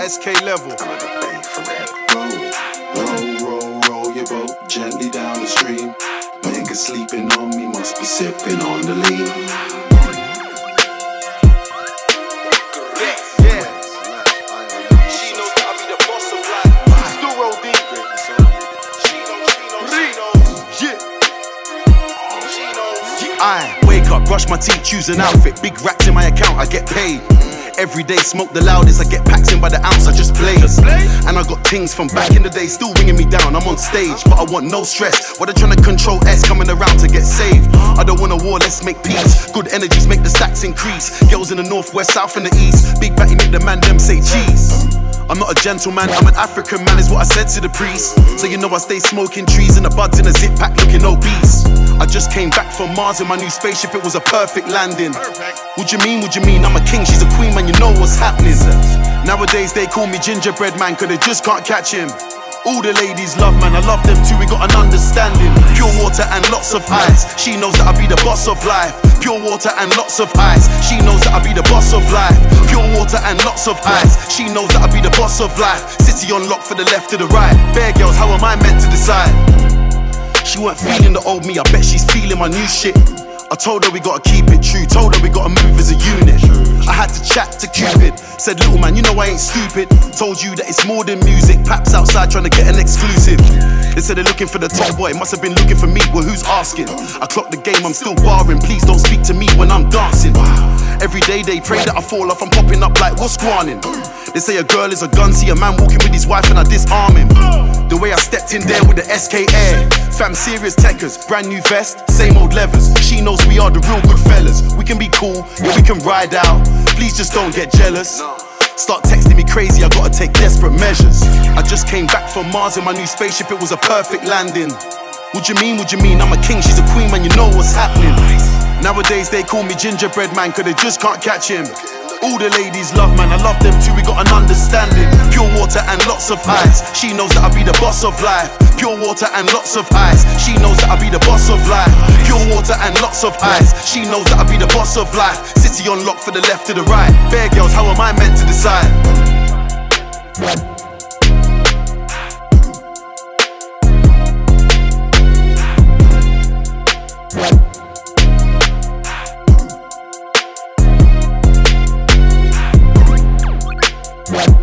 SK level. Roll your boat gently down the stream. Niggas sleeping on me, must be sipping on the lean. I wake up, brush my teeth, choose an outfit. Big racks in my account, I get paid. Every day, smoke the loudest. I get packs in by the ounce, I just blaze. And I got things from back in the day still ringing me down. I'm on stage, but I want no stress. What they trying to control S coming around to get saved. I don't want a war, let's make peace. Good energies make the stacks increase. Girls in the northwest, south and the east. Big batty make the man them say cheese. I'm not a gentleman, I'm an African man, is what I said to the priest. So you know I stay smoking trees and the buds in a zip pack looking obese. I just came back from Mars in my new spaceship, it was a perfect landing. What you mean, I'm a king, she's a queen, man, you know what's happening. Nowadays they call me gingerbread man, cause they just can't catch him. All the ladies love man, I love them too, we got an understanding. Pure water and lots of ice, she knows that I be the boss of life. Pure water and lots of ice, she knows that I be the boss of life. Pure water and lots of ice, she knows that I be the boss of life. City on lock for the left to the right. Bear girls, how am I meant to decide? She weren't feeling the old me, I bet she's feeling my new shit. I told her we gotta keep it true, told her we gotta move as a unit. I had to chat to Cupid, said little man, you know I ain't stupid. Told you that it's more than music, Paps outside trying to get an exclusive. They said they're looking for the top boy, must have been looking for me, well who's asking? I clocked the game, I'm still barring, please don't speak to me when I'm dancing. Every day they pray that I fall off, I'm popping up like what's squanning? They say a girl is a gun, see a man walking with his wife and I disarm him. The way I stepped in there with the SK Air, fam serious techers, brand new vest, same old levers. She knows we are the real good fellas. We can be cool, yeah we can ride out. Please just don't get jealous. Start texting me crazy, I gotta take desperate measures. I just came back from Mars in my new spaceship, it was a perfect landing. What you mean, I'm a king, she's a queen, man, you know what's happening. Nowadays they call me gingerbread man, cause they just can't catch him. All the ladies love man, I love them too, we got an understanding. Pure water and lots of ice, she knows that I be the boss of life. Pure water and lots of ice, she knows that I be the boss of life. Pure water and lots of ice, she knows that I be the boss of life. City on lock for the left to the right. Bear girls, how am I meant to decide? What?